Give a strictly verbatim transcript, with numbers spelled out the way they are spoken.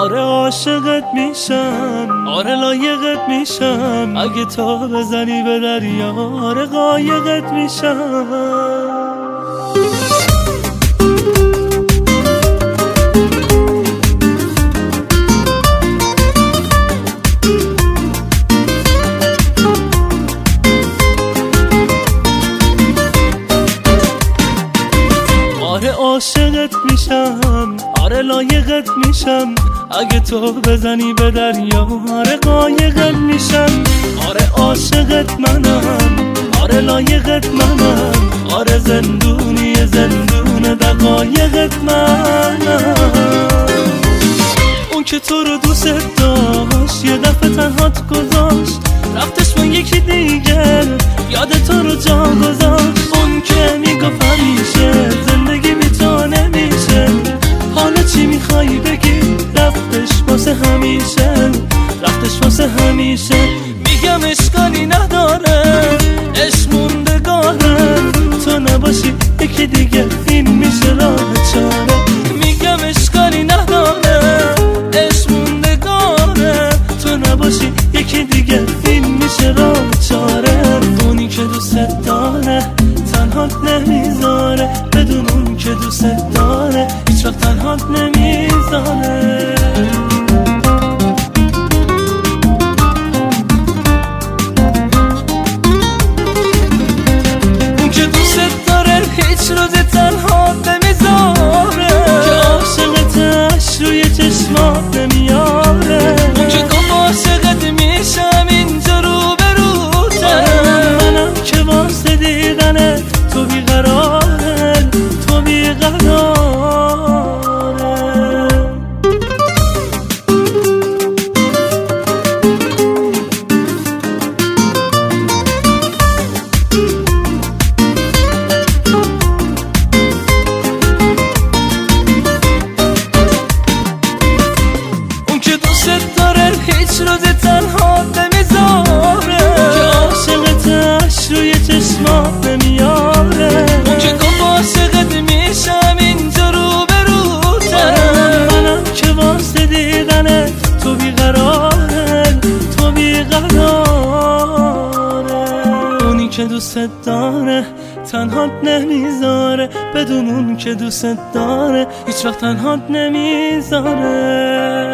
آره عاشقت میشم، آره لایقت میشم، اگه تو بزنی به دریا آره قایقت میشم. آره عاشقت میشم، آره لایقت میشم، اگه تو بزنی به دریا آره قایقت میشم. آره عاشقت منم، آره لایقت منم، آره زندونی زندون دقایقت منم. اون که تو رو دوست داشت یه دفعه تنهات گذاشت، رفتش با یکی دیگر یاد تو رو جا گذاشت. اون که میگفت همیشه زندگی بی تو نمیشه، حالا چی میخوای بگی؟ رفتش واسه همیشه، رفتش واسه همیشه. میگم اشکالی نداره عشق موندگاره، تو نباشی یکی دیگه این میشه راه چاره. میگم اشکالی نداره عشق موندگاره، تو نباشی یکی دیگه این میشه راه چاره. اونی که دوست داره تنهات نمیذاره، بدون اون که دوست داره هیچ وقت تنهات نمیذاره. اون که دوست داره هیچ روز تنهات نمیذاره، که عاشقتش روی چشمات نمیاره. اون که گفت عاشقت میشم اینجا رو به روته، منم که واسه دیدنه تو بیقراره، تو بیقراره. اون که دوست داره هیچ روز تنهات نمیذاره، که عاشقتش روی چشمات نمیاره. اون که گفت عاشقت میشم اینجا رو به روته، منم که واسه دیدنه تو بیقراره، تو بیقراره. اونی که دوست داره تنهات نمیذاره، بدون اون که دوست داره هیچ وقت تنهات نمیذاره.